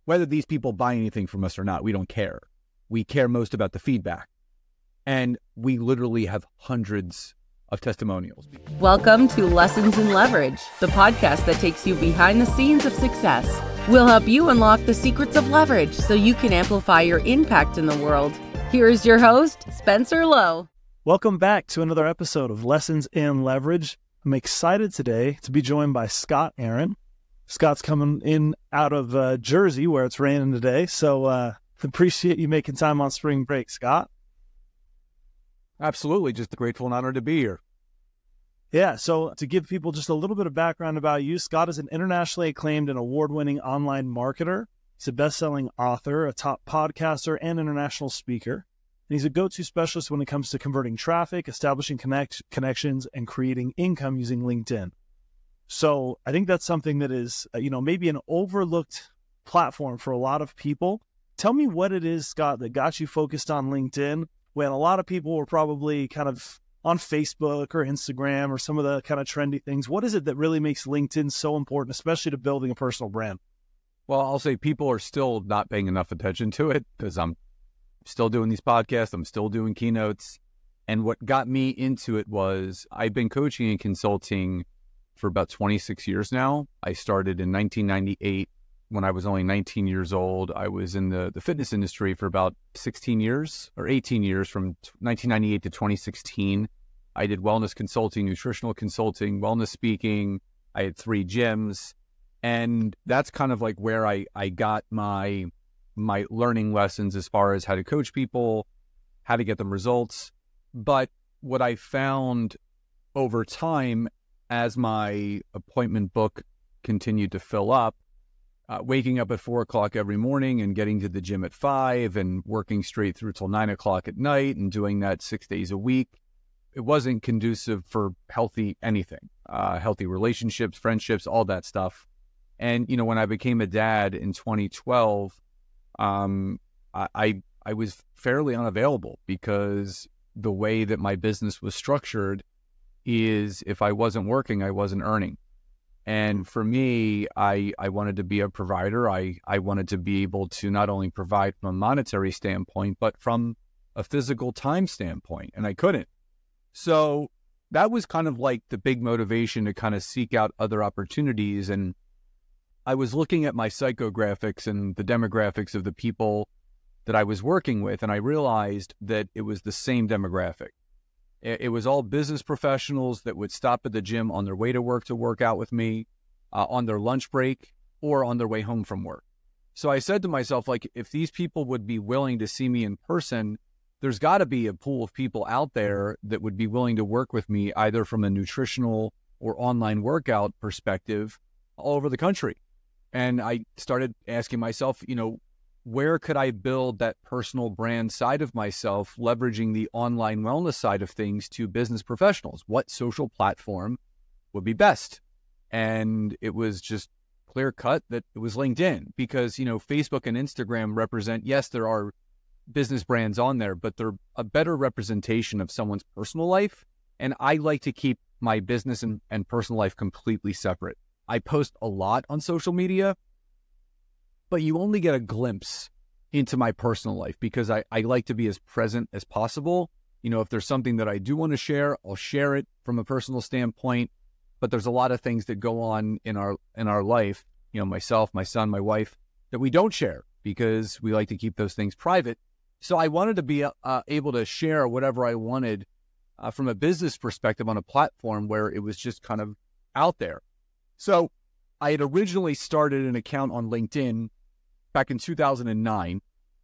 whether these people buy anything from us or not, we don't care. We care most about the feedback. And we literally have hundreds of testimonials. Welcome to Lessons in Leverage, the podcast that takes you behind the scenes of success. We'll help you unlock the secrets of leverage so you can amplify your impact in the world. Here is your host, Spencer Lowe. Welcome back to another episode of Lessons in Leverage. I'm excited today to be joined by Scott Aaron. Scott's coming in out of Jersey where it's raining today, so appreciate you making time on spring break, Scott. Absolutely. Just grateful and honored to be here. Yeah, so to give people just a little bit of background about you, Scott is an internationally acclaimed and award-winning online marketer. He's a best-selling author, a top podcaster, and international speaker. And he's a go-to specialist when it comes to converting traffic, establishing connections, and creating income using LinkedIn. So I think that's something that is, maybe an overlooked platform for a lot of people. Tell me what it is, Scott, that got you focused on LinkedIn when a lot of people were probably kind of on Facebook or Instagram or some of the kind of trendy things. What is it that really makes LinkedIn so important, especially to building a personal brand? Well, I'll say people are still not paying enough attention to it because I'm still doing these podcasts. I'm still doing keynotes. And what got me into it was I've been coaching and consulting for about 26 years now. I started in 1998 when I was only 19 years old. I was in the fitness industry for about 16 years or 18 years from 1998 to 2016. I did wellness consulting, nutritional consulting, wellness speaking. I had 3 gyms. And that's kind of like where I got my learning lessons as far as how to coach people, how to get them results. But what I found over time as my appointment book continued to fill up, waking up at 4 o'clock every morning and getting to the gym at 5 and working straight through till 9 o'clock at night and doing that 6 days a week, it wasn't conducive for healthy anything, healthy relationships, friendships, all that stuff. And, when I became a dad in 2012, I was fairly unavailable because the way that my business was structured is if I wasn't working, I wasn't earning. And for me, I wanted to be a provider. I wanted to be able to not only provide from a monetary standpoint, but from a physical time standpoint, and I couldn't. So that was kind of like the big motivation to kind of seek out other opportunities. And I was looking at my psychographics and the demographics of the people that I was working with, and I realized that it was the same demographic. It was all business professionals that would stop at the gym on their way to work out with me, on their lunch break, or on their way home from work. So I said to myself, like, if these people would be willing to see me in person, there's got to be a pool of people out there that would be willing to work with me, either from a nutritional or online workout perspective all over the country. And I started asking myself, where could I build that personal brand side of myself, leveraging the online wellness side of things to business professionals? What social platform would be best? And it was just clear cut that it was LinkedIn because, Facebook and Instagram represent, yes, there are business brands on there, but they're a better representation of someone's personal life. And I like to keep my business and personal life completely separate. I post a lot on social media, but you only get a glimpse into my personal life because I like to be as present as possible. If there's something that I do want to share, I'll share it from a personal standpoint, but there's a lot of things that go on in our life, myself, my son, my wife, that we don't share because we like to keep those things private. So I wanted to be able to share whatever I wanted from a business perspective on a platform where it was just kind of out there. So I had originally started an account on LinkedIn back in 2009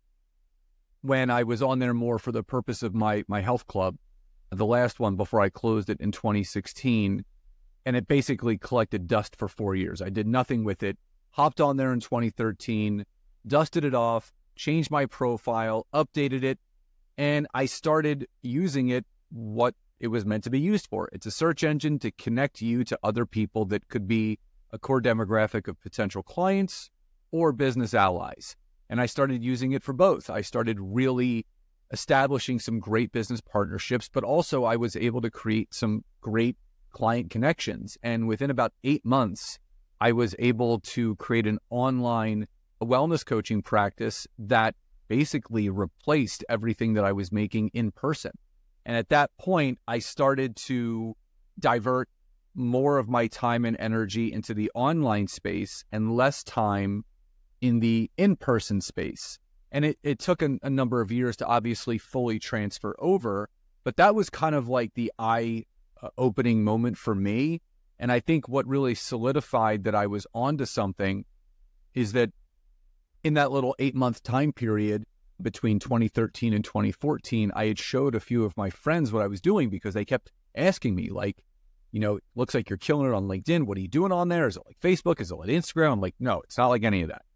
when I was on there more for the purpose of my health club, the last one before I closed it in 2016. And it basically collected dust for 4 years. I did nothing with it, hopped on there in 2013, dusted it off, changed my profile, updated it, and I started using it what it was meant to be used for. It's a search engine to connect you to other people that could be a core demographic of potential clients or business allies. And I started using it for both. I started really establishing some great business partnerships, but also I was able to create some great client connections. And within about 8 months, I was able to create an online a wellness coaching practice that basically replaced everything that I was making in person. And at that point, I started to divert more of my time and energy into the online space and less time in the in-person space. And it took a number of years to obviously fully transfer over, but that was kind of like the eye-opening moment for me. And I think what really solidified that I was onto something is that in that little 8-month time period between 2013 and 2014, I had showed a few of my friends what I was doing because they kept asking me, like, you know, it looks like you're killing it on LinkedIn. What are you doing on there? Is it like Facebook? Is it like Instagram? I'm like, no, it's not like any of that.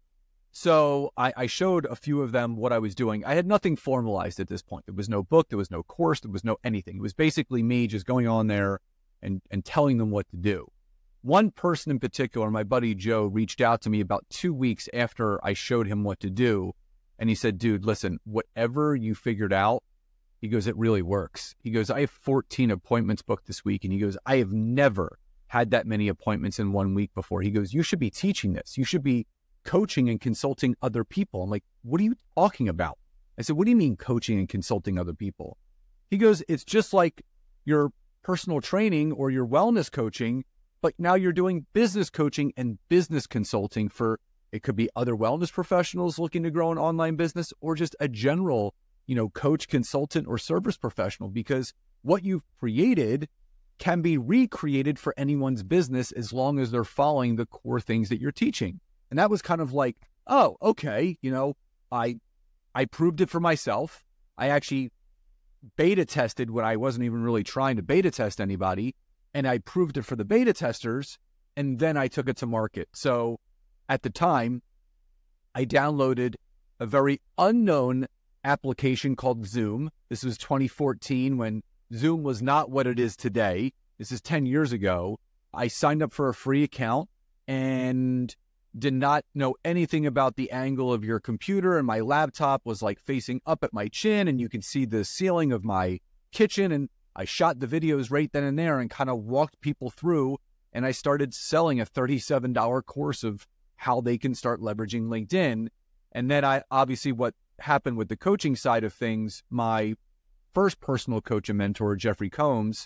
So I showed a few of them what I was doing. I had nothing formalized at this point. There was no book. There was no course. There was no anything. It was basically me just going on there and telling them what to do. One person in particular, my buddy Joe, reached out to me about 2 weeks after I showed him what to do. And he said, dude, listen, whatever you figured out, he goes, it really works. He goes, I have 14 appointments booked this week. And he goes, I have never had that many appointments in 1 week before. He goes, you should be teaching this. You should be coaching and consulting other people. I'm like, what are you talking about? I said, what do you mean coaching and consulting other people? He goes, it's just like your personal training or your wellness coaching, but now you're doing business coaching and business consulting for, it could be other wellness professionals looking to grow an online business or just a general, you know, coach, consultant, or service professional, because what you've created can be recreated for anyone's business as long as they're following the core things that you're teaching. And that was kind of like, oh, okay, you know, I proved it for myself. I actually beta tested when I wasn't even really trying to beta test anybody, and I proved it for the beta testers, and then I took it to market. So at the time, I downloaded a very unknown application called Zoom. This was 2014 when Zoom was not what it is today. This is 10 years ago. I signed up for a free account and did not know anything about the angle of your computer, and my laptop was like facing up at my chin, and you could see the ceiling of my kitchen. And I shot the videos right then and there and kind of walked people through, and I started selling a $37 course of how they can start leveraging LinkedIn. And then I obviously, what happened with the coaching side of things, my first personal coach and mentor, Jeffrey Combs,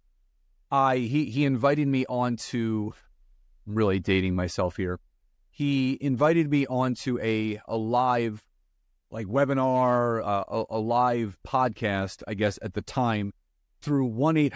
he invited me on to, I'm really dating myself here. He invited me onto a live like webinar, a live podcast, I guess at the time, through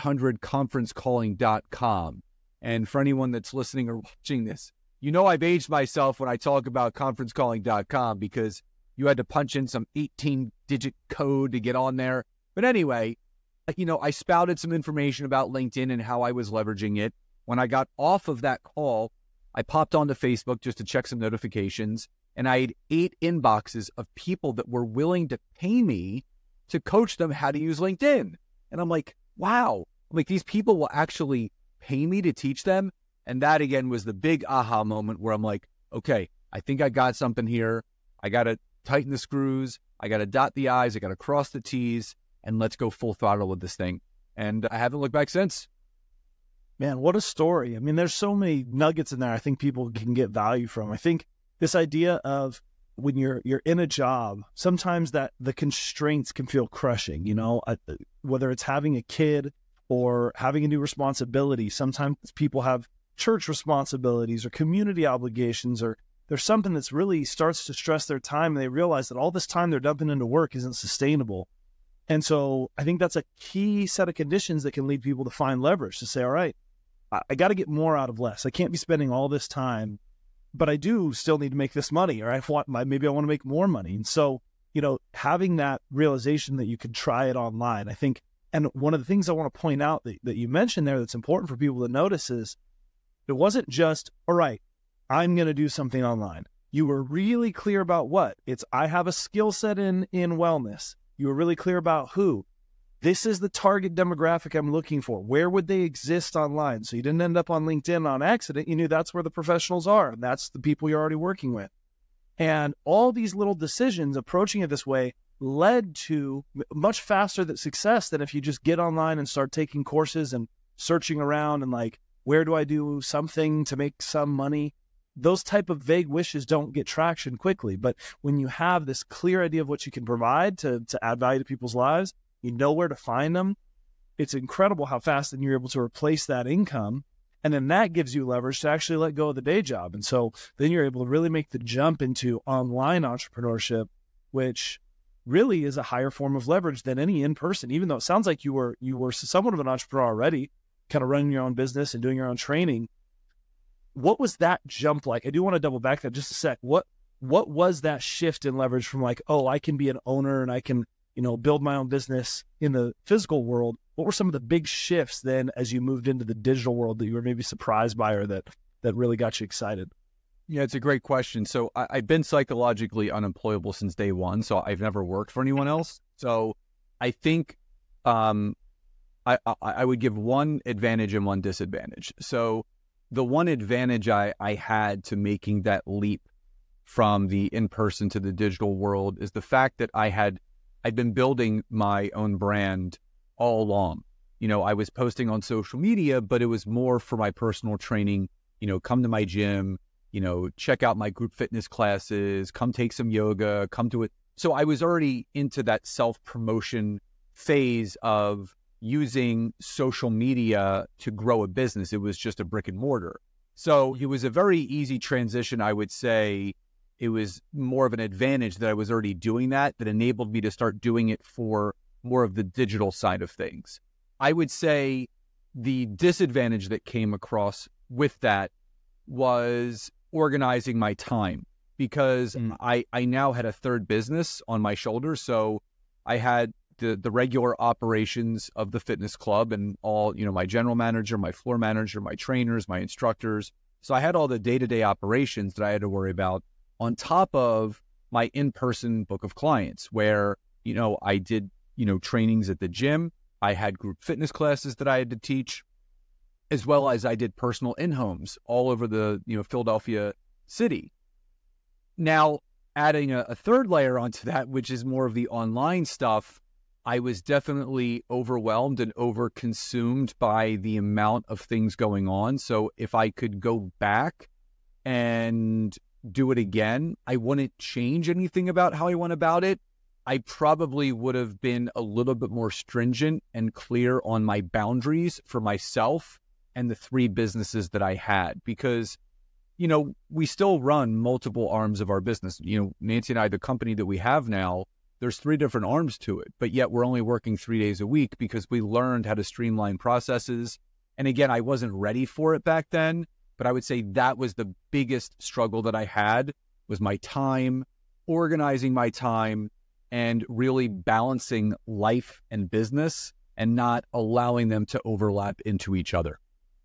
1-800-conferencecalling.com. And for anyone that's listening or watching this, you know I've aged myself when I talk about conferencecalling.com because you had to punch in some 18-digit code to get on there. But anyway, you know, I spouted some information about LinkedIn and how I was leveraging it. When I got off of that call, I popped onto Facebook just to check some notifications, and I had 8 inboxes of people that were willing to pay me to coach them how to use LinkedIn. And I'm like, wow, like these people will actually pay me to teach them. And that again was the big aha moment where I'm like, okay, I think I got something here. I got to tighten the screws. I got to dot the I's. I got to cross the T's, and let's go full throttle with this thing. And I haven't looked back since. Man, what a story. I mean, there's so many nuggets in there I think people can get value from. I think this idea of when you're in a job, sometimes that the constraints can feel crushing, you know, whether it's having a kid or having a new responsibility. Sometimes people have church responsibilities or community obligations, or there's something that's really starts to stress their time, and they realize that all this time they're dumping into work isn't sustainable. And so I think that's a key set of conditions that can lead people to find leverage to say, all right, I got to get more out of less. I can't be spending all this time, but I do still need to make this money, or maybe I want to make more money. And so, you know, having that realization that you can try it online, I think, and one of the things I want to point out that you mentioned there that's important for people to notice is it wasn't just, all right, I'm going to do something online. You were really clear about what? It's, I have a skill set in wellness. You were really clear about who. This is the target demographic I'm looking for. Where would they exist online? So you didn't end up on LinkedIn on accident. You knew that's where the professionals are, and that's the people you're already working with. And all these little decisions, approaching it this way, led to much faster success than if you just get online and start taking courses and searching around and like, where do I do something to make some money? those type of vague wishes don't get traction quickly. But when you have this clear idea of what you can provide to add value to people's lives, you know where to find them. It's incredible how fast then you're able to replace that income. And then that gives you leverage to actually let go of the day job. And so then you're able to really make the jump into online entrepreneurship, which really is a higher form of leverage than any in-person, even though it sounds like you were somewhat of an entrepreneur already, kind of running your own business and doing your own training. What was that jump like? I do want to double back that just a sec. What was that shift in leverage from like, oh, I can be an owner and I can, build my own business in the physical world? What were some of the big shifts then as you moved into the digital world that you were maybe surprised by or that really got you excited? Yeah, it's a great question. So I've been psychologically unemployable since day one, so I've never worked for anyone else. So I think I would give one advantage and one disadvantage. So the one advantage I had to making that leap from the in-person to the digital world is the fact that I'd been building my own brand all along. I was posting on social media, but it was more for my personal training. Come to my gym, check out my group fitness classes, come take some yoga, come to it. So I was already into that self-promotion phase of using social media to grow a business. It was just a brick and mortar. So it was a very easy transition. I would say it was more of an advantage that I was already doing that enabled me to start doing it for more of the digital side of things. I would say the disadvantage that came across with that was organizing my time, because I now had a third business on my shoulders. So I had the regular operations of the fitness club and all, my general manager, my floor manager, my trainers, my instructors. So I had all the day-to-day operations that I had to worry about on top of my in-person book of clients where, I did, trainings at the gym. I had group fitness classes that I had to teach, as well as I did personal in-homes all over the, Philadelphia city. Now, adding a third layer onto that, which is more of the online stuff, I was definitely overwhelmed and overconsumed by the amount of things going on. So if I could go back and do it again, I wouldn't change anything about how I went about it. I probably would have been a little bit more stringent and clear on my boundaries for myself and the three businesses that I had, because, we still run multiple arms of our business. Nancy and I, the company that we have now, there's three different arms to it, but yet we're only working 3 days a week because we learned how to streamline processes. And again, I wasn't ready for it back then, but I would say that was the biggest struggle that I had, was my time, organizing my time, and really balancing life and business and not allowing them to overlap into each other.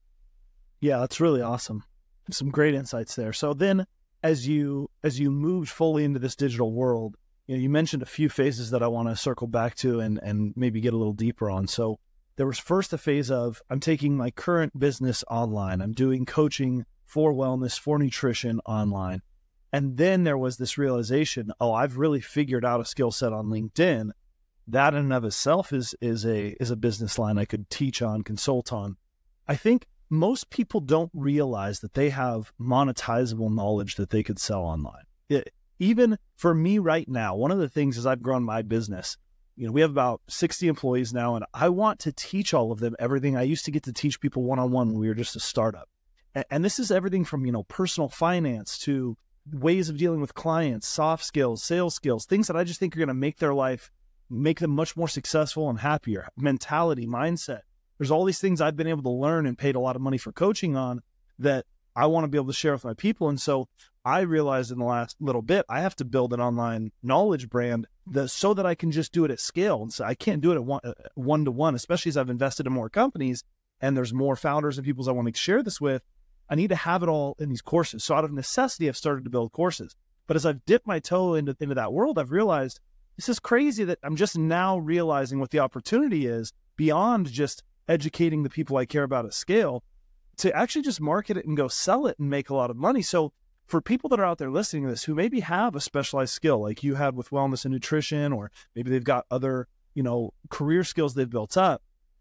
Yeah, that's really awesome. Some great insights there. So then as you moved fully into this digital world, you mentioned a few phases that I want to circle back to and maybe get a little deeper on. So there was first a phase of, I'm taking my current business online. I'm doing coaching for wellness, for nutrition online. And then there was this realization, I've really figured out a skill set on LinkedIn. That in and of itself is a business line I could teach on, consult on. I think most people don't realize that they have monetizable knowledge that they could sell online. Even for me right now, one of the things as I've grown my business, we have about 60 employees now, and I want to teach all of them everything I used to get to teach people one-on-one when we were just a startup. And this is everything from, personal finance to ways of dealing with clients, soft skills, sales skills, things that I just think are going to make their life, make them much more successful and happier. Mentality, mindset. There's all these things I've been able to learn and paid a lot of money for coaching on that I want to be able to share with my people. And so I realized in the last little bit, I have to build an online knowledge brand so that I can just do it at scale. And so I can't do it at one-to-one, especially as I've invested in more companies and there's more founders and people I want to share this with. I need to have it all in these courses. So out of necessity, I've started to build courses. But as I've dipped my toe into that world, I've realized this is crazy that I'm just now realizing what the opportunity is beyond just educating the people I care about at scale, to actually just market it and go sell it and make a lot of money. So for people that are out there listening to this who maybe have a specialized skill like you had with wellness and nutrition, or maybe they've got other, career skills they've built up,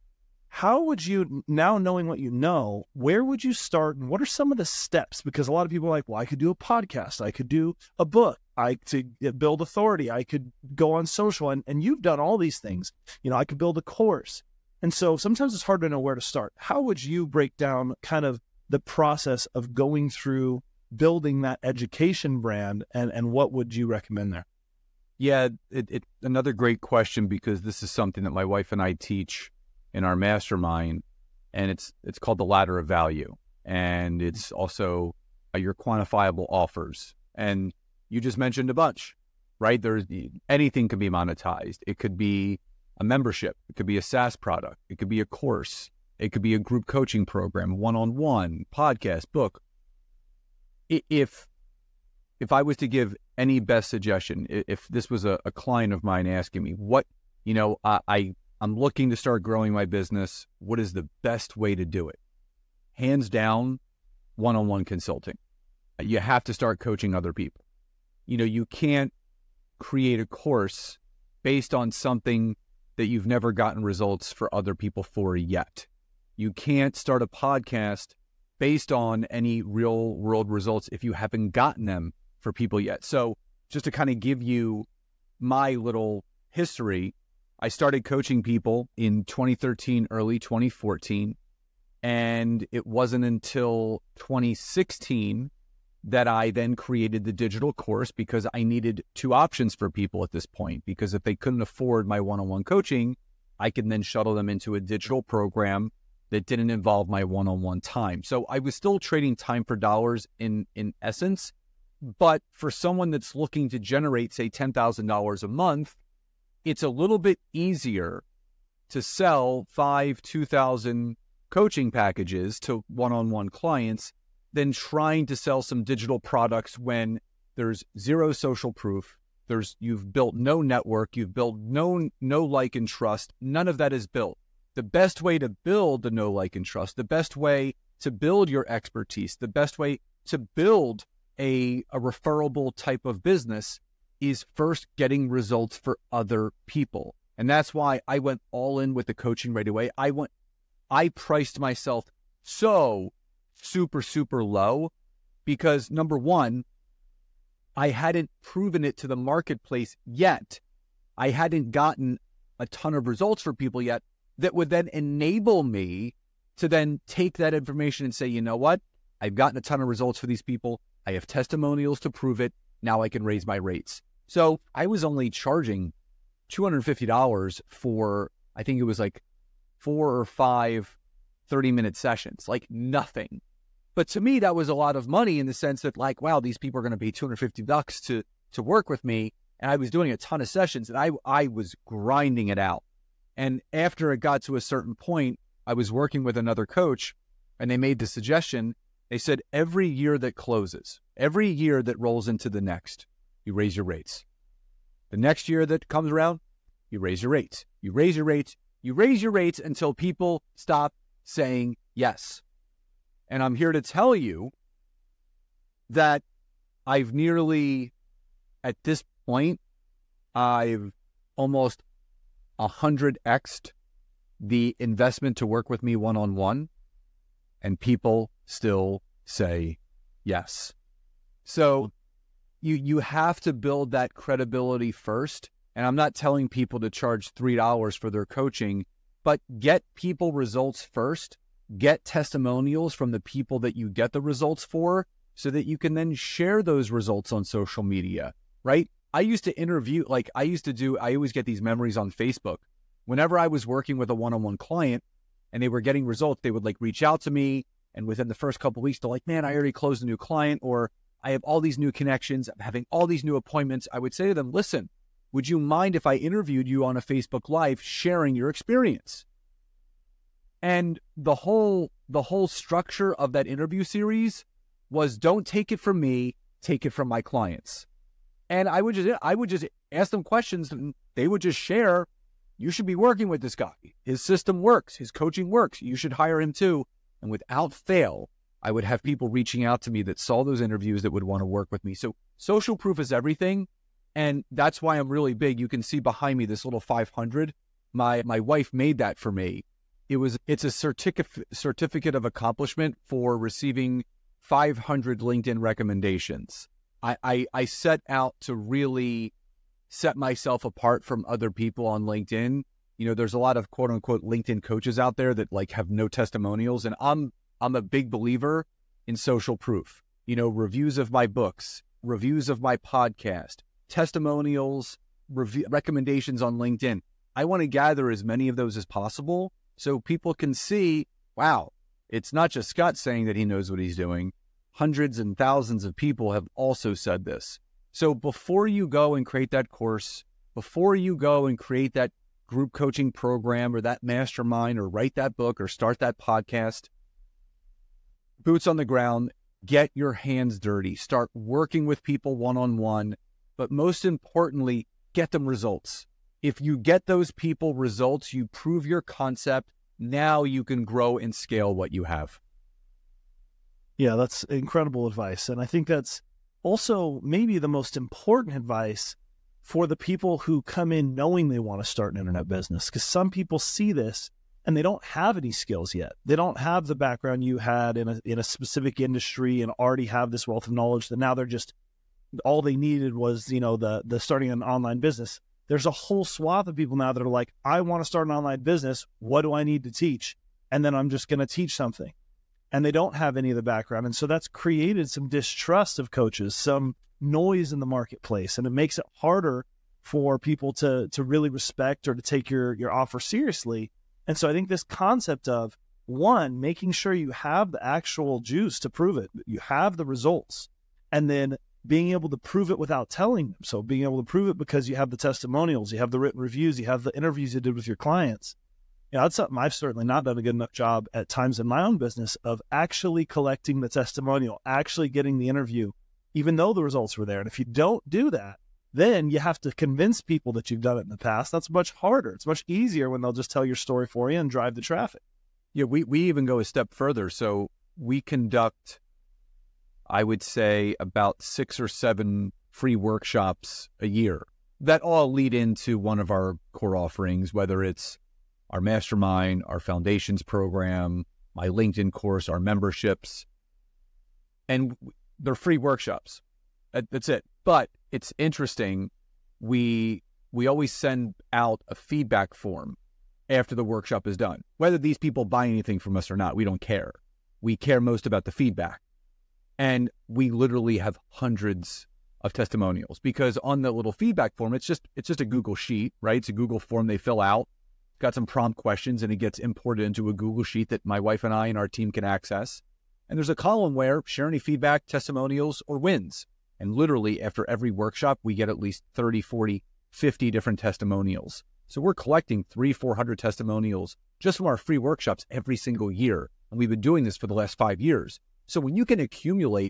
how would you, now knowing what you know, where would you start and what are some of the steps? Because a lot of people are like, well, I could do a podcast, I could do a book, to build authority, I could go on social, and you've done all these things. I could build a course. And so sometimes it's hard to know where to start. How would you break down kind of the process of going through building that education brand, and what would you recommend there? Yeah, it's another great question, because this is something that my wife and I teach in our mastermind, and it's called the ladder of value, and it's also your quantifiable offers. And you just mentioned a bunch, right? Anything can be monetized. It could be a membership, it could be a SaaS product, it could be a course, it could be a group coaching program, one-on-one, podcast, book. If I was to give any best suggestion, if this was a client of mine asking me, I'm looking to start growing my business, what is the best way to do it? Hands down, one-on-one consulting. You have to start coaching other people. You can't create a course based on something that you've never gotten results for other people for yet. You can't start a podcast based on any real world results if you haven't gotten them for people yet. So just to kind of give you my little history, I started coaching people in 2013, early 2014, and it wasn't until 2016 that I then created the digital course, because I needed two options for people at this point, because if they couldn't afford my one-on-one coaching, I could then shuttle them into a digital program that didn't involve my one-on-one time. So I was still trading time for dollars in essence, but for someone that's looking to generate, say, $10,000 a month, it's a little bit easier to sell 2,000 coaching packages to one-on-one clients than trying to sell some digital products when there's zero social proof. You've built no network, you've built no like and trust. None of that is built. The best way to build the know, like, and trust, the best way to build your expertise, the best way to build a referable type of business is first getting results for other people. And that's why I went all in with the coaching right away. I priced myself so super, super low because, number one, I hadn't proven it to the marketplace yet. I hadn't gotten a ton of results for people yet that would then enable me to then take that information and say, you know what? I've gotten a ton of results for these people. I have testimonials to prove it. Now I can raise my rates. So I was only charging $250 for, I think it was like 4 or 5 30-minute sessions, like nothing. But to me, that was a lot of money in the sense that, like, wow, these people are going to pay $250 to work with me. And I was doing a ton of sessions and I was grinding it out. And after it got to a certain point, I was working with another coach and they made the suggestion. They said, every year that closes, every year that rolls into the next, you raise your rates. The next year that comes around, you raise your rates. You raise your rates. You raise your rates until people stop saying yes. And I'm here to tell you that I've nearly, at this point, I've almost 100x'd the investment to work with me one-on-one, and people still say yes. So you have to build that credibility first. And I'm not telling people to charge $3 for their coaching, but get people results first. Get testimonials from the people that you get the results for so that you can then share those results on social media, right? I used to interview, I always get these memories on Facebook. Whenever I was working with a one-on-one client and they were getting results, they would reach out to me. And within the first couple of weeks, they're like, man, I already closed a new client, or I have all these new connections. I'm having all these new appointments. I would say to them, listen, would you mind if I interviewed you on a Facebook Live sharing your experience? And the whole structure of that interview series was, don't take it from me, take it from my clients. And I would just ask them questions and they would just share, you should be working with this guy. His system works. His coaching works. You should hire him too. And without fail, I would have people reaching out to me that saw those interviews that would want to work with me. So social proof is everything. And that's why I'm really big. You can see behind me this little 500. My wife made that for me. It's a certificate of accomplishment for receiving 500 LinkedIn recommendations. I set out to really set myself apart from other people on LinkedIn. There's a lot of quote unquote LinkedIn coaches out there that like have no testimonials. And I'm a big believer in social proof, reviews of my books, reviews of my podcast, testimonials, recommendations on LinkedIn. I want to gather as many of those as possible so people can see, wow, it's not just Scott saying that he knows what he's doing. Hundreds and thousands of people have also said this. So before you go and create that course, before you go and create that group coaching program or that mastermind or write that book or start that podcast, boots on the ground, get your hands dirty, start working with people one-on-one, but most importantly, get them results. If you get those people results, you prove your concept, now you can grow and scale what you have. Yeah, that's incredible advice. And I think that's also maybe the most important advice for the people who come in knowing they want to start an internet business. Because some people see this and they don't have any skills yet. They don't have the background you had in a specific industry and already have this wealth of knowledge that now they're just, all they needed was, the starting an online business. There's a whole swath of people now that are like, I want to start an online business. What do I need to teach? And then I'm just going to teach something. And they don't have any of the background. And so that's created some distrust of coaches, some noise in the marketplace. And it makes it harder for people to really respect or to take your offer seriously. And so I think this concept of, one, making sure you have the actual juice to prove it, you have the results, and then being able to prove it without telling them. So being able to prove it because you have the testimonials, you have the written reviews, you have the interviews you did with your clients. That's something I've certainly not done a good enough job at times in my own business of actually collecting the testimonial, actually getting the interview, even though the results were there. And if you don't do that, then you have to convince people that you've done it in the past. That's much harder. It's much easier when they'll just tell your story for you and drive the traffic. Yeah, we even go a step further. So we conduct, I would say, about 6 or 7 free workshops a year that all lead into one of our core offerings, whether it's our mastermind, our foundations program, my LinkedIn course, our memberships. And they're free workshops. That's it. But it's interesting. We always send out a feedback form after the workshop is done. Whether these people buy anything from us or not, we don't care. We care most about the feedback. And we literally have hundreds of testimonials because on the little feedback form, it's just a Google sheet, right? It's a Google form they fill out, got some prompt questions, and it gets imported into a Google sheet that my wife and I and our team can access. And there's a column where share any feedback, testimonials, or wins. And literally after every workshop, we get at least 30, 40, 50 different testimonials. So we're collecting 300-400 testimonials just from our free workshops every single year. And we've been doing this for the last 5 years. So when you can accumulate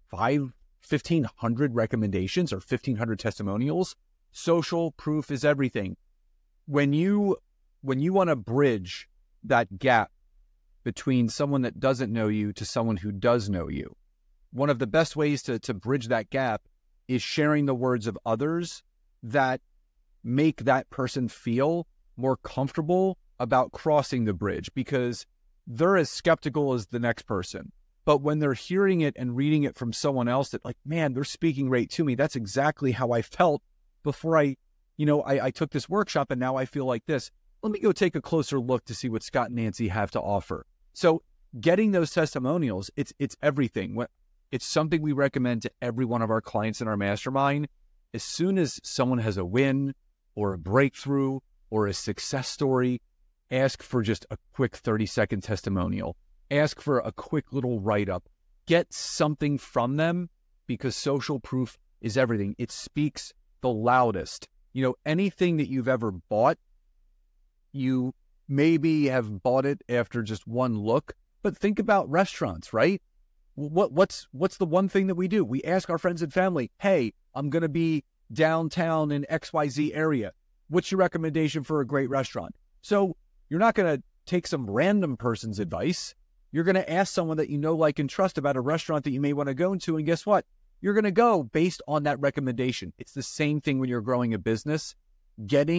1,500 recommendations or 1,500 testimonials, social proof is everything. When you want to bridge that gap between someone that doesn't know you to someone who does know you, one of the best ways to bridge that gap is sharing the words of others that make that person feel more comfortable about crossing the bridge because they're as skeptical as the next person. But when they're hearing it and reading it from someone else that like, man, they're speaking right to me. That's exactly how I felt before I took this workshop and now I feel like this. Let me go take a closer look to see what Scott and Nancy have to offer. So getting those testimonials, it's everything. It's something we recommend to every one of our clients in our mastermind. As soon as someone has a win or a breakthrough or a success story, ask for just a quick 30-second testimonial. Ask for a quick little write-up. Get something from them because social proof is everything. It speaks the loudest. Anything that you've ever bought, you maybe have bought it after just one look, but think about restaurants, right? What's the one thing that we do? We ask our friends and family, hey, I'm going to be downtown in XYZ area. What's your recommendation for a great restaurant? So you're not going to take some random person's advice. You're going to ask someone that you know, like, and trust about a restaurant that you may want to go into. And guess what? You're going to go based on that recommendation. It's the same thing when you're growing a business. Getting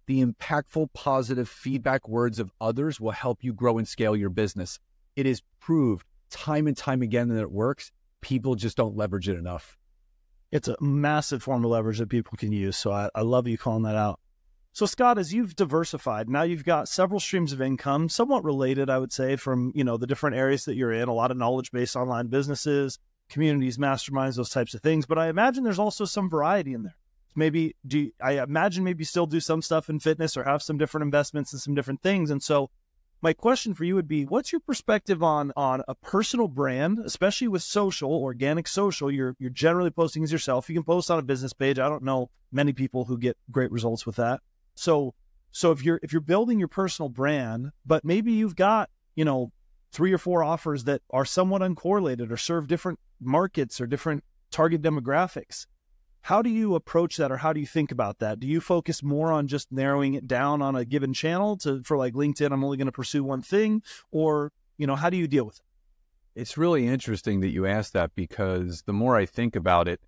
the impactful, positive feedback words of others will help you grow and scale your business. It is proved time and time again that it works. People just don't leverage it enough. It's a massive form of leverage that people can use. So I love you calling that out. So Scott, as you've diversified, now you've got several streams of income, somewhat related, I would say, from, the different areas that you're in, a lot of knowledge-based online businesses, communities, masterminds, those types of things. But I imagine there's also some variety in there. Maybe I imagine maybe still do some stuff in fitness or have some different investments in some different things. And so my question for you would be, what's your perspective on a personal brand, especially with social, organic social? You're generally posting as yourself. You can post on a business page. I don't know many people who get great results with that. So if you're building your personal brand, but maybe you've got, 3 or 4 offers that are somewhat uncorrelated or serve different markets or different target demographics, how do you approach that, or how do you think about that? Do you focus more on just narrowing it down on a given channel for like LinkedIn, I'm only going to pursue one thing, or, how do you deal with it? It's really interesting that you asked that, because the more I think about it,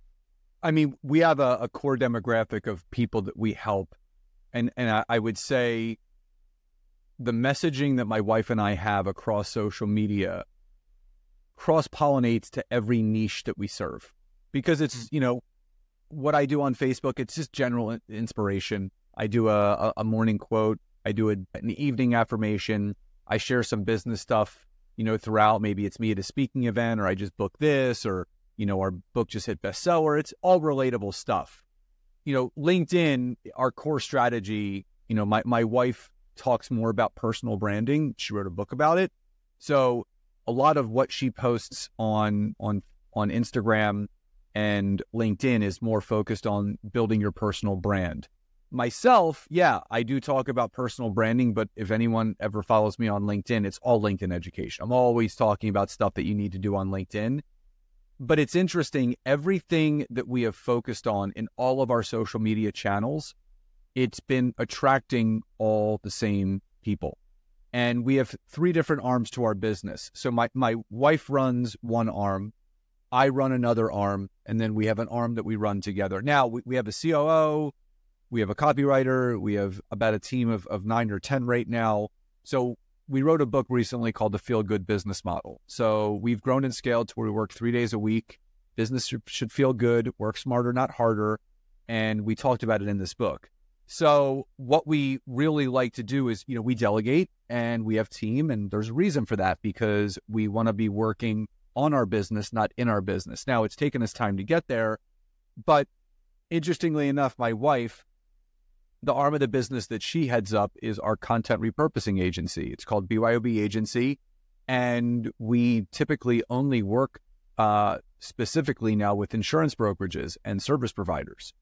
I mean, we have a core demographic of people that we help. And I would say the messaging that my wife and I have across social media cross-pollinates to every niche that we serve, because it's, what I do on Facebook, it's just general inspiration. I do a morning quote. I do an evening affirmation. I share some business stuff, throughout. Maybe it's me at a speaking event, or I just booked this, or, our book just hit bestseller. It's all relatable stuff. LinkedIn, our core strategy, my wife talks more about personal branding. She wrote a book about it. So a lot of what she posts on Instagram and LinkedIn is more focused on building your personal brand. Myself, I do talk about personal branding, but if anyone ever follows me on LinkedIn, it's all LinkedIn education. I'm always talking about stuff that you need to do on LinkedIn. But it's interesting, everything that we have focused on in all of our social media channels, it's been attracting all the same people. And we have 3 different arms to our business. So my wife runs one arm, I run another arm, and then we have an arm that we run together. Now, we have a COO, we have a copywriter, we have about a team of 9 or 10 right now. So we wrote a book recently called The Feel Good Business Model. So we've grown and scaled to where we work 3 days a week. Business should feel good, work smarter, not harder. And we talked about it in this book. So what we really like to do is, we delegate and we have team, and there's a reason for that, because we want to be working on our business, not in our business. Now, it's taken us time to get there, but interestingly enough, my wife, the arm of the business that she heads up is our content repurposing agency. It's called BYOB Agency, and we typically only work specifically now with insurance brokerages and service providers.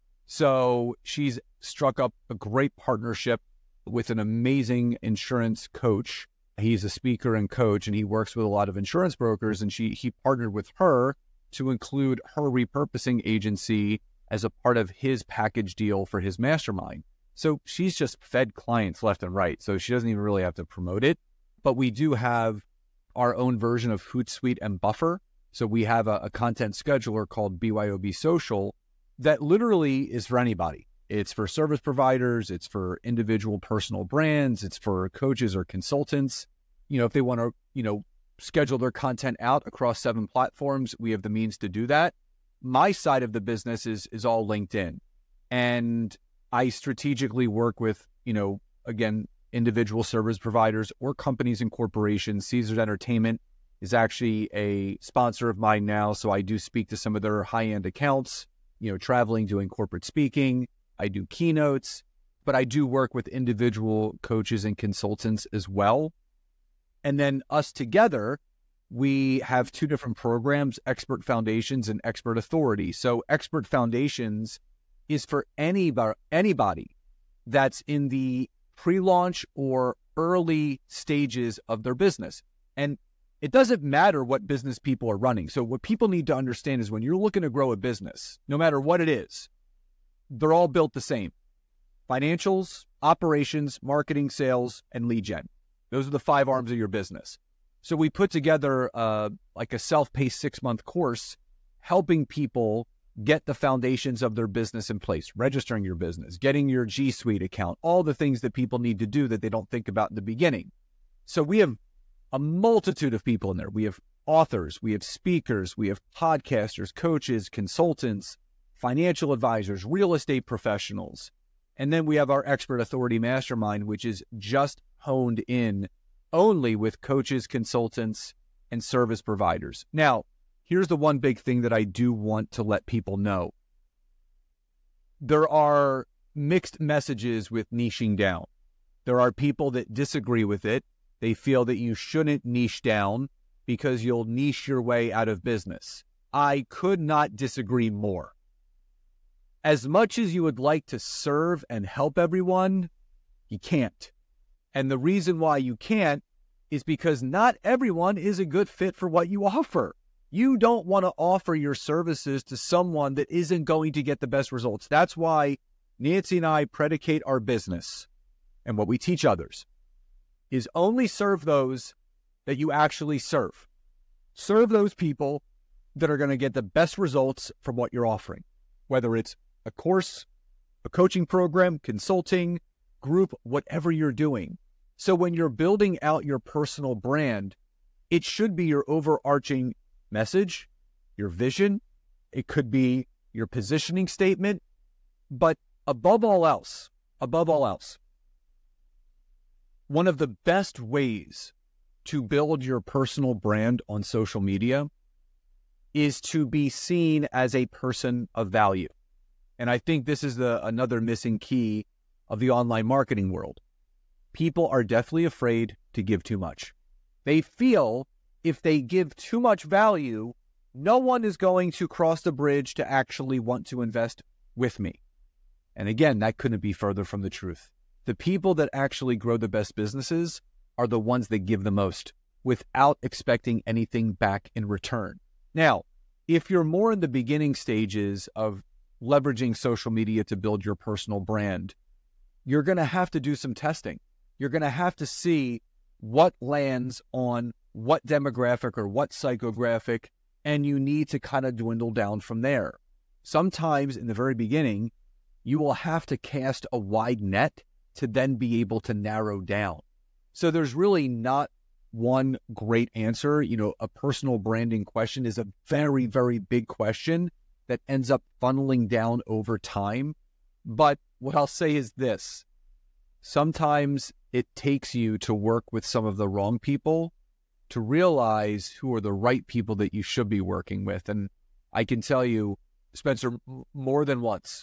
So she's struck up a great partnership with an amazing insurance coach. He's a speaker and coach, and he works with a lot of insurance brokers, and he partnered with her to include her repurposing agency as a part of his package deal for his mastermind. So she's just fed clients left and right. So she doesn't even really have to promote it. But we do have our own version of Hootsuite and Buffer. So we have a content scheduler called BYOB Social that literally is for anybody. It's for service providers. It's for individual personal brands. It's for coaches or consultants. If they want to, schedule their content out across 7 platforms, we have the means to do that. My side of the business is all LinkedIn. And I strategically work with, again, individual service providers or companies and corporations. Caesars Entertainment is actually a sponsor of mine now. So I do speak to some of their high-end accounts, traveling, doing corporate speaking. I do keynotes, but I do work with individual coaches and consultants as well. And then us together, we have 2 different programs, Expert Foundations and Expert Authority. So Expert Foundations is for anybody that's in the pre-launch or early stages of their business. And it doesn't matter what business people are running. So what people need to understand is when you're looking to grow a business, no matter what it is, they're all built the same. Financials, operations, marketing, sales, and lead gen. Those are the 5 arms of your business. So we put together like a self-paced 6-month course helping people get the foundations of their business in place, registering your business, getting your G Suite account, all the things that people need to do that they don't think about in the beginning. So we have a multitude of people in there. We have authors, we have speakers, we have podcasters, coaches, consultants, financial advisors, real estate professionals. And then we have our Expert Authority Mastermind, which is just honed in only with coaches, consultants, and service providers. Now, here's the one big thing that I do want to let people know. There are mixed messages with niching down. There are people that disagree with it. They feel that you shouldn't niche down because you'll niche your way out of business. I could not disagree more. As much as you would like to serve and help everyone, you can't. And the reason why you can't is because not everyone is a good fit for what you offer. You don't want to offer your services to someone that isn't going to get the best results. That's why Nancy and I predicate our business and what we teach others is only serve those that you actually serve. Serve those people that are going to get the best results from what you're offering, whether it's a course, a coaching program, consulting, group, whatever you're doing. So when you're building out your personal brand, it should be your overarching message, your vision. It could be your positioning statement. But above all else, one of the best ways to build your personal brand on social media is to be seen as a person of value. And I think this is another missing key of the online marketing world. People are definitely afraid to give too much. They feel if they give too much value, no one is going to cross the bridge to actually want to invest with me. And again, that couldn't be further from the truth. The people that actually grow the best businesses are the ones that give the most without expecting anything back in return. Now, if you're more in the beginning stages of leveraging social media to build your personal brand, you're going to have to do some testing. You're going to have to see what lands on what demographic or what psychographic, and you need to kind of dwindle down from there. Sometimes in the very beginning, you will have to cast a wide net to then be able to narrow down. So there's really not one great answer. You know, a personal branding question is a very, very big question that ends up funneling down over time. But what I'll say is this: sometimes it takes you to work with some of the wrong people to realize who are the right people that you should be working with. And I can tell you, Spencer, more than once,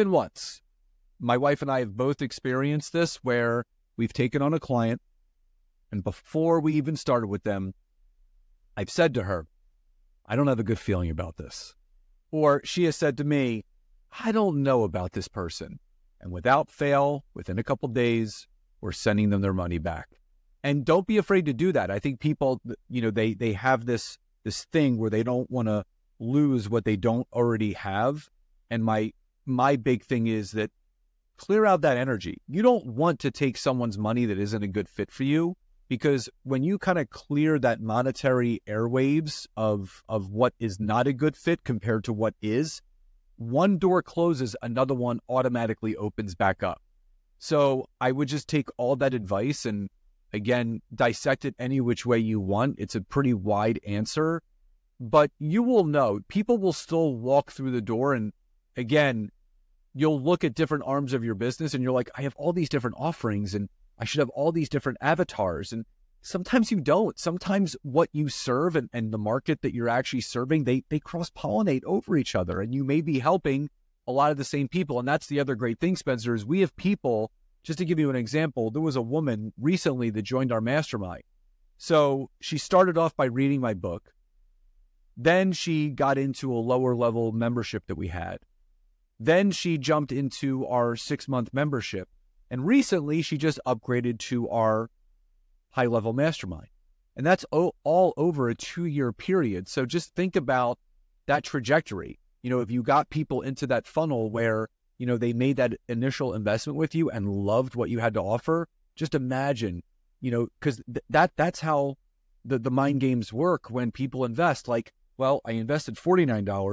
my wife and I have both experienced this where we've taken on a client, and before we even started with them, I've said to her, I don't have a good feeling about this. Or she has said to me, I don't know about this person. And without fail, within a couple of days, we're sending them their money back. And don't be afraid to do that. I think people, you know, they have this thing where they don't want to lose what they don't already have. And my big thing is that clear out that energy. You don't want to take someone's money that isn't a good fit for you, because when you kind of clear that monetary airwaves of what is not a good fit compared to what is, one door closes, another one automatically opens back up. So I would just take all that advice and, again, dissect it any which way you want. It's a pretty wide answer, but you will know. People will still walk through the door, and again, you'll look at different arms of your business and you're like, I have all these different offerings and I should have all these different avatars. And sometimes you don't. Sometimes what you serve and the market that you're actually serving, they cross-pollinate over each other, and you may be helping a lot of the same people. And that's the other great thing, Spencer, is we have people, just to give you an example, there was a woman recently that joined our mastermind. So she started off by reading my book. Then she got into a lower level membership that we had. Then she jumped into our 6-month membership. And recently she just upgraded to our high level mastermind. And that's all over a 2-year period. So just think about that trajectory. You know, if you got people into that funnel where, you know, they made that initial investment with you and loved what you had to offer, just imagine, you know, because that's how the mind games work when people invest. Like, well, I invested $49.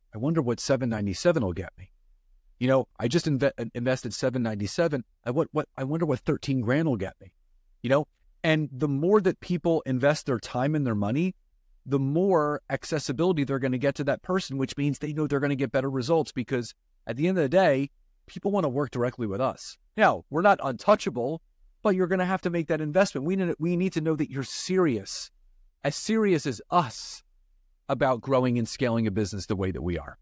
I wonder what $7.97 will get me. I just invested $7.97. I wonder what 13 grand will get me. And the more that people invest their time and their money, the more accessibility they're going to get to that person, which means they know they're going to get better results, because at the end of the day, people want to work directly with us. Now, we're not untouchable, but you're going to have to make that investment. We need to know that you're serious as us, about growing and scaling a business the way that we are.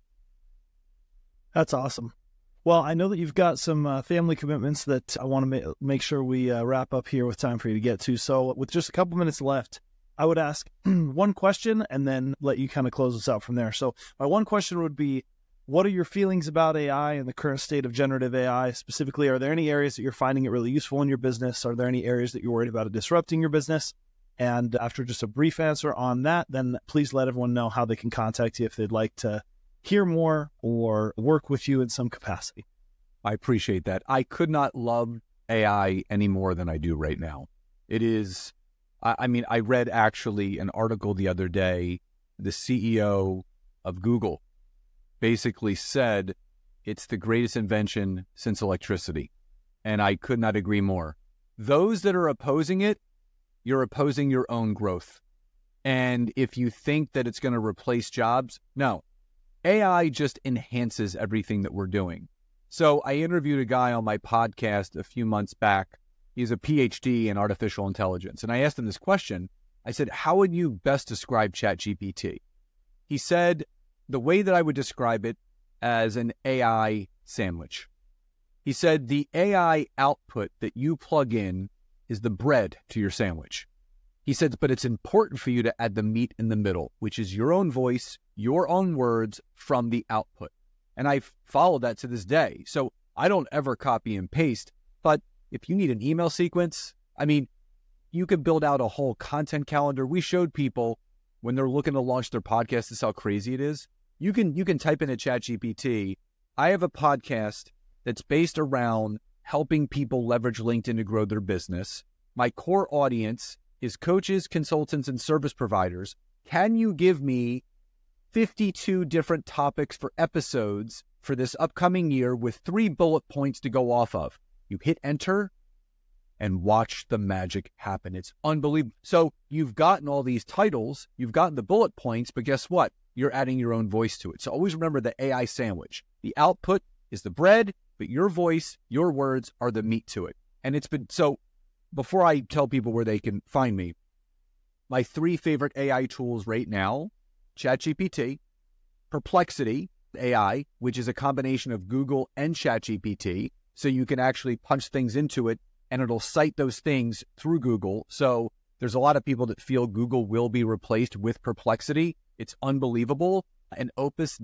That's awesome. Well, I know that you've got some family commitments that I want to make sure we wrap up here with time for you to get to. So with just a couple minutes left, I would ask one question and then let you kind of close us out from there. So my one question would be, what are your feelings about AI and the current state of generative AI? Specifically, are there any areas that you're finding it really useful in your business? Are there any areas that you're worried about it disrupting your business? And after just a brief answer on that, then please let everyone know how they can contact you if they'd like to hear more or work with you in some capacity. I appreciate that. I could not love AI any more than I do right now. It is, I read actually an article the other day. The CEO of Google basically said it's the greatest invention since electricity. And I could not agree more. Those that are opposing it, you're opposing your own growth. And if you think that it's going to replace jobs, no. AI just enhances everything that we're doing. So I interviewed a guy on my podcast a few months back. He's a PhD in artificial intelligence. And I asked him this question. I said, how would you best describe ChatGPT? He said, the way that I would describe it as an AI sandwich. He said, the AI output that you plug in is the bread to your sandwich. He said, but it's important for you to add the meat in the middle, which is your own voice, your own words from the output. And I follow that to this day. So I don't ever copy and paste, but if you need an email sequence, you can build out a whole content calendar. We showed people when they're looking to launch their podcast, this is how crazy it is. You can type in a ChatGPT. I have a podcast that's based around helping people leverage LinkedIn to grow their business. My core audience is coaches, consultants, and service providers. Can you give me 52 different topics for episodes for this upcoming year with 3 bullet points to go off of? You hit enter and watch the magic happen. It's unbelievable. So you've gotten all these titles, you've gotten the bullet points, but guess what? You're adding your own voice to it. So always remember the AI sandwich. The output is the bread, but your voice, your words are the meat to it. And it's been, so before I tell people where they can find me, my 3 favorite AI tools right now, ChatGPT, Perplexity AI, which is a combination of Google and ChatGPT. So you can actually punch things into it and it'll cite those things through Google. So there's a lot of people that feel Google will be replaced with Perplexity. It's unbelievable. And Opus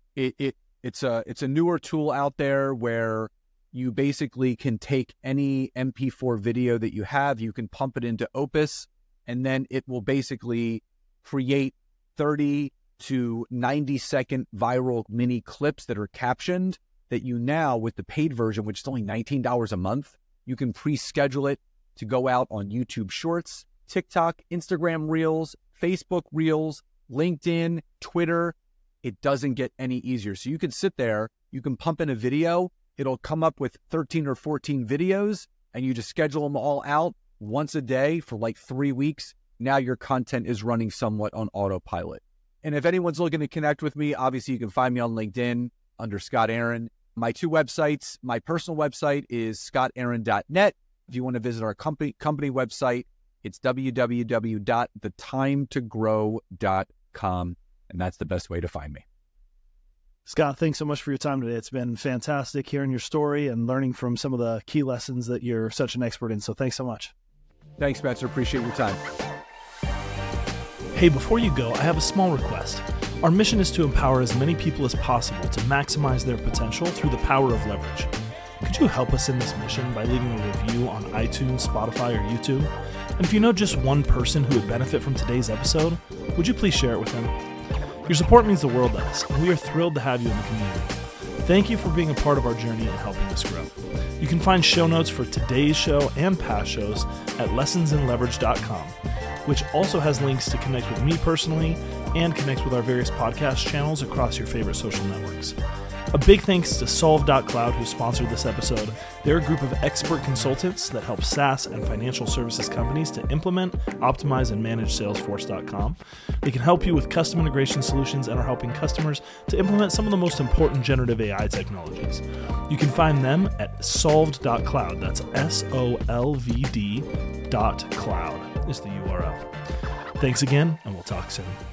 it's a newer tool out there where you basically can take any MP4 video that you have, you can pump it into Opus, and then it will basically create 30 to 90-second viral mini clips that are captioned that you now, with the paid version, which is only $19 a month, you can pre-schedule it to go out on YouTube Shorts, TikTok, Instagram Reels, Facebook Reels, LinkedIn, Twitter. It doesn't get any easier. So you can sit there, you can pump in a video, it'll come up with 13 or 14 videos, and you just schedule them all out once a day for like 3 weeks. Now your content is running somewhat on autopilot. And if anyone's looking to connect with me, obviously you can find me on LinkedIn under Scott Aaron. My 2 websites, my personal website is scottaaron.net. If you want to visit our company website, it's www.thetimeToGrow.com. And that's the best way to find me. Scott, thanks so much for your time today. It's been fantastic hearing your story and learning from some of the key lessons that you're such an expert in. So thanks so much. Thanks, Spencer. Appreciate your time. Hey, before you go, I have a small request. Our mission is to empower as many people as possible to maximize their potential through the power of leverage. Could you help us in this mission by leaving a review on iTunes, Spotify, or YouTube? And if you know just one person who would benefit from today's episode, would you please share it with them? Your support means the world to us, and we are thrilled to have you in the community. Thank you for being a part of our journey and helping us grow. You can find show notes for today's show and past shows at lessonsinleverage.com, which also has links to connect with me personally and connect with our various podcast channels across your favorite social networks. A big thanks to Solve.cloud, who sponsored this episode. They're a group of expert consultants that help SaaS and financial services companies to implement, optimize, and manage Salesforce.com. They can help you with custom integration solutions and are helping customers to implement some of the most important generative AI technologies. You can find them at solved.cloud. That's SOLVD.cloud is the URL. Thanks again, and we'll talk soon.